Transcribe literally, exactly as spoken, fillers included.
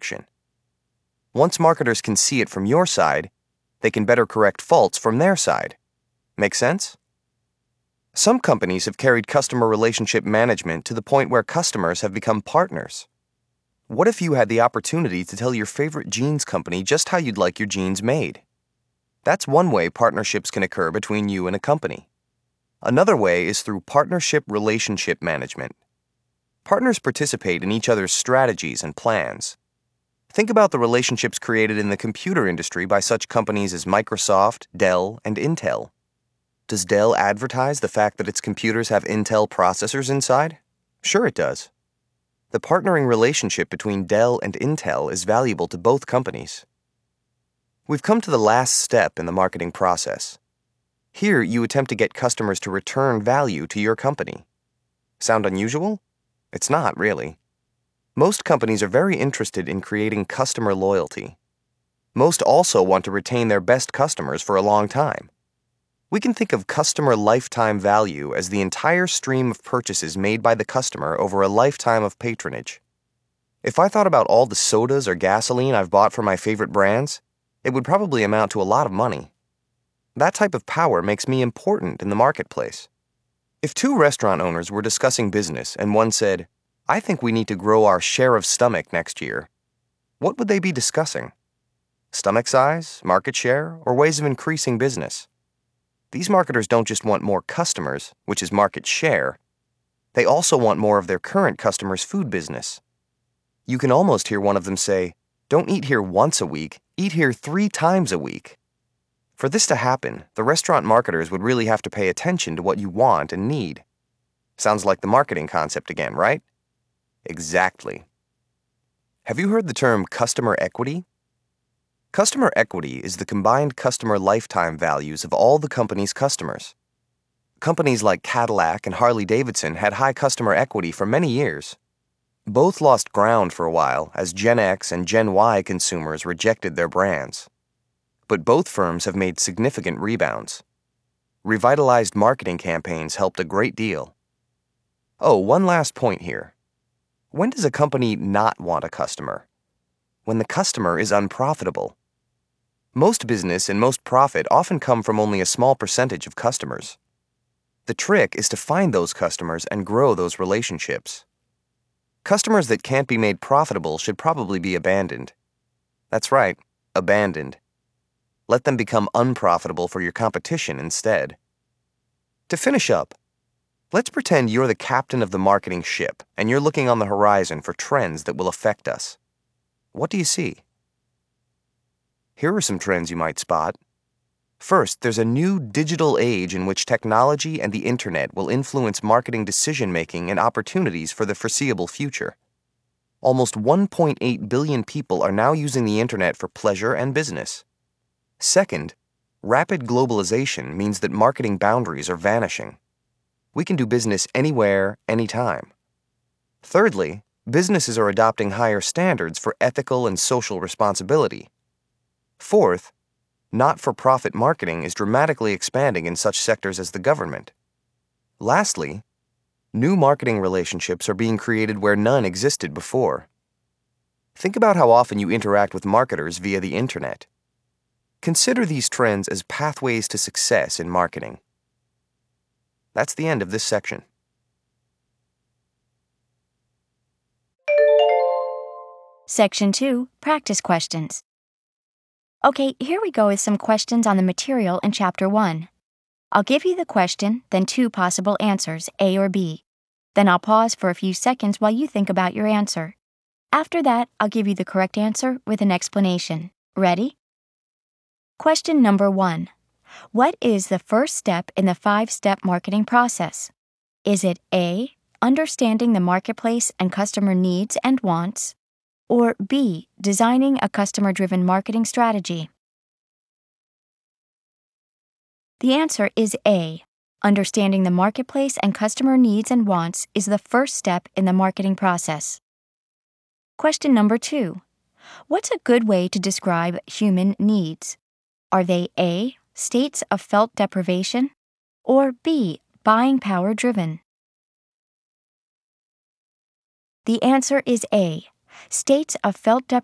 function. Once marketers can see it from your side, they can better correct faults from their side. Make sense? Some companies have carried customer relationship management to the point where customers have become partners. What if you had the opportunity to tell your favorite jeans company just how you'd like your jeans made? That's one way partnerships can occur between you and a company. Another way is through partnership relationship management. Partners participate in each other's strategies and plans. Think about the relationships created in the computer industry by such companies as Microsoft, Dell, and Intel. Does Dell advertise the fact that its computers have Intel processors inside? Sure it does. The partnering relationship between Dell and Intel is valuable to both companies. We've come to the last step in the marketing process. Here, you attempt to get customers to return value to your company. Sound unusual? It's not, really. Most companies are very interested in creating customer loyalty. Most also want to retain their best customers for a long time. We can think of customer lifetime value as the entire stream of purchases made by the customer over a lifetime of patronage. If I thought about all the sodas or gasoline I've bought from my favorite brands, it would probably amount to a lot of money. That type of power makes me important in the marketplace. If two restaurant owners were discussing business and one said, "I think we need to grow our share of stomach next year," what would they be discussing? Stomach size, market share, or ways of increasing business? These marketers don't just want more customers, which is market share. They also want more of their current customers' food business. You can almost hear one of them say, "Don't eat here once a week, eat here three times a week." For this to happen, the restaurant marketers would really have to pay attention to what you want and need. Sounds like the marketing concept again, right? Exactly. Have you heard the term customer equity? Customer equity is the combined customer lifetime values of all the company's customers. Companies like Cadillac and Harley-Davidson had high customer equity for many years. Both lost ground for a while as Gen X and Gen Y consumers rejected their brands. But both firms have made significant rebounds. Revitalized marketing campaigns helped a great deal. Oh, one last point here. When does a company not want a customer? When the customer is unprofitable. Most business and most profit often come from only a small percentage of customers. The trick is to find those customers and grow those relationships. Customers that can't be made profitable should probably be abandoned. That's right, abandoned. Let them become unprofitable for your competition instead. To finish up, let's pretend you're the captain of the marketing ship and you're looking on the horizon for trends that will affect us. What do you see? Here are some trends you might spot. First, there's a new digital age in which technology and the internet will influence marketing decision-making and opportunities for the foreseeable future. Almost one point eight billion people are now using the internet for pleasure and business. Second, rapid globalization means that marketing boundaries are vanishing. We can do business anywhere, anytime. Thirdly, businesses are adopting higher standards for ethical and social responsibility. Fourth, not-for-profit marketing is dramatically expanding in such sectors as the government. Lastly, new marketing relationships are being created where none existed before. Think about how often you interact with marketers via the internet. Consider these trends as pathways to success in marketing. That's the end of this section. Section two, Practice Questions. Okay, here we go with some questions on the material in Chapter one. I'll give you the question, then two possible answers, A or B. Then I'll pause for a few seconds while you think about your answer. After that, I'll give you the correct answer with an explanation. Ready? Question number one. What is the first step in the five-step marketing process? Is it A, understanding the marketplace and customer needs and wants, or B, designing a customer-driven marketing strategy? The answer is A. Understanding the marketplace and customer needs and wants is the first step in the marketing process. Question number two. What's a good way to describe human needs? Are they A, states of felt deprivation, or B, buying power driven? The answer is A, states of felt deprivation.